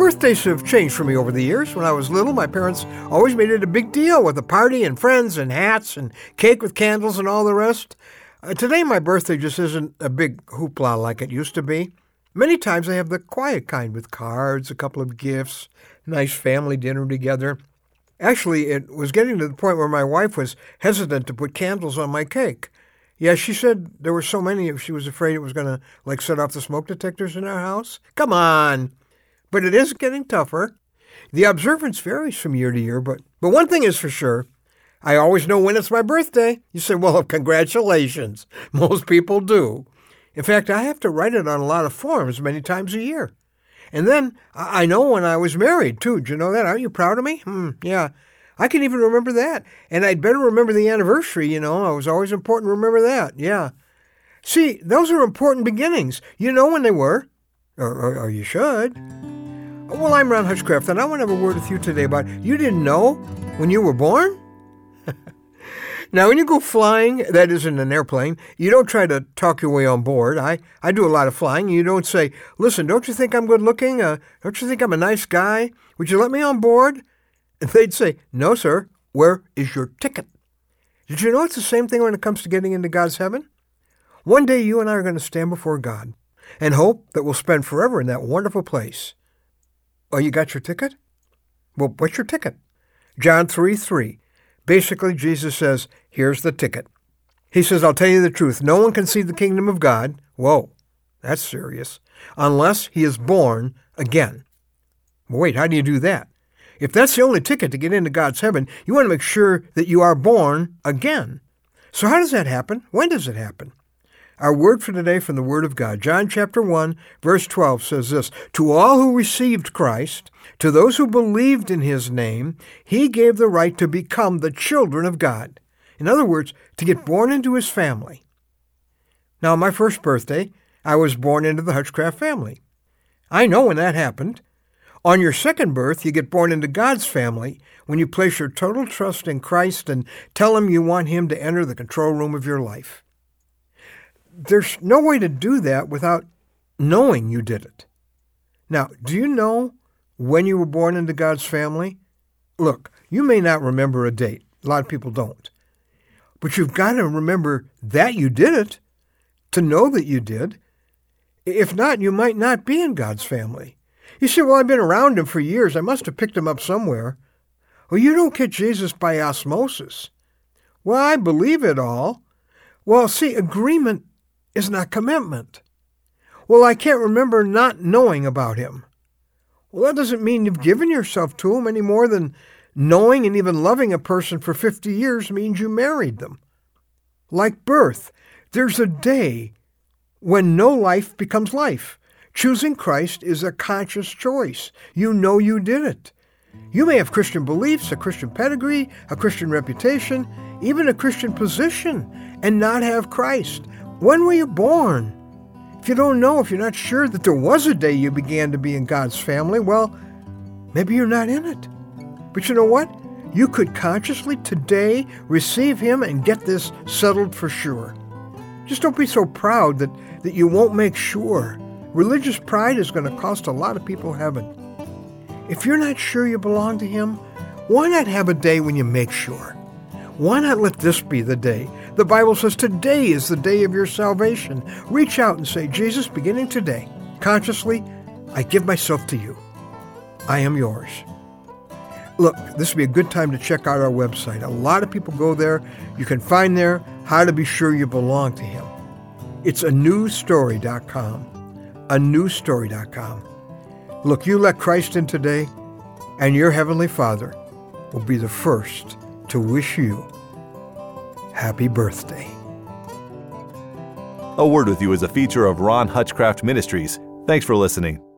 Birthdays have changed for me over the years. When I was little, my parents always made it a big deal with a party and friends and hats and cake with candles and all the rest. Today, my birthday just isn't a big hoopla like it used to be. Many times I have the quiet kind with cards, a couple of gifts, nice family dinner together. Actually, it was getting to the point where my wife was hesitant to put candles on my cake. Yeah, she said there were so many she was afraid it was going to set off the smoke detectors in our house. Come on! But it is getting tougher. The observance varies from year to year, but one thing is for sure, I always know when it's my birthday. You say, well, congratulations. Most people do. In fact, I have to write it on a lot of forms many times a year. And then I know when I was married, too. Do you know that? Aren't you proud of me? Yeah. I can even remember that. And I'd better remember the anniversary, It was always important to remember that. Yeah. See, those are important beginnings. You know when they were. Or you should. Well, I'm Ron Hutchcraft, and I want to have a word with you today about you didn't know when you were born? Now, when you go flying, that is in an airplane, you don't try to talk your way on board. I do a lot of flying. You don't say, listen, don't you think I'm good looking? Don't you think I'm a nice guy? Would you let me on board? And they'd say, no, sir. Where is your ticket? Did you know it's the same thing when it comes to getting into God's heaven? One day you and I are going to stand before God and hope that we'll spend forever in that wonderful place. Oh, you got your ticket? Well, what's your ticket? John 3:3. Basically, Jesus says, here's the ticket. He says, I'll tell you the truth. No one can see the kingdom of God. Whoa, that's serious. Unless he is born again. Well, wait, how do you do that? If that's the only ticket to get into God's heaven, you want to make sure that you are born again. So how does that happen? When does it happen? Our word for today from the Word of God, John chapter 1, verse 12 says this, to all who received Christ, to those who believed in his name, he gave the right to become the children of God. In other words, to get born into his family. Now, on my first birthday, I was born into the Hutchcraft family. I know when that happened. On your second birth, you get born into God's family when you place your total trust in Christ and tell him you want him to enter the control room of your life. There's no way to do that without knowing you did it. Now, do you know when you were born into God's family? Look, you may not remember a date. A lot of people don't. But you've got to remember that you did it, to know that you did. If not, you might not be in God's family. You say, well, I've been around him for years. I must have picked him up somewhere. Well, you don't get Jesus by osmosis. Well, I believe it all. Well, see, agreement is not commitment. Well, I can't remember not knowing about him. Well, that doesn't mean you've given yourself to him any more than knowing and even loving a person for 50 years means you married them. Like birth, there's a day when no life becomes life. Choosing Christ is a conscious choice. You know you did it. You may have Christian beliefs, a Christian pedigree, a Christian reputation, even a Christian position, and not have Christ. When were you born? If you don't know, if you're not sure that there was a day you began to be in God's family, well, maybe you're not in it. But you know what? You could consciously today receive him and get this settled for sure. Just don't be so proud that you won't make sure. Religious pride is going to cost a lot of people heaven. If you're not sure you belong to him, why not have a day when you make sure? Why not let this be the day? The Bible says today is the day of your salvation. Reach out and say, Jesus, beginning today, consciously, I give myself to you. I am yours. Look, this would be a good time to check out our website. A lot of people go there. You can find there how to be sure you belong to him. It's anewstory.com. anewstory.com. Look, you let Christ in today, and your Heavenly Father will be the first to wish you happy birthday. A Word with You is a feature of Ron Hutchcraft Ministries. Thanks for listening.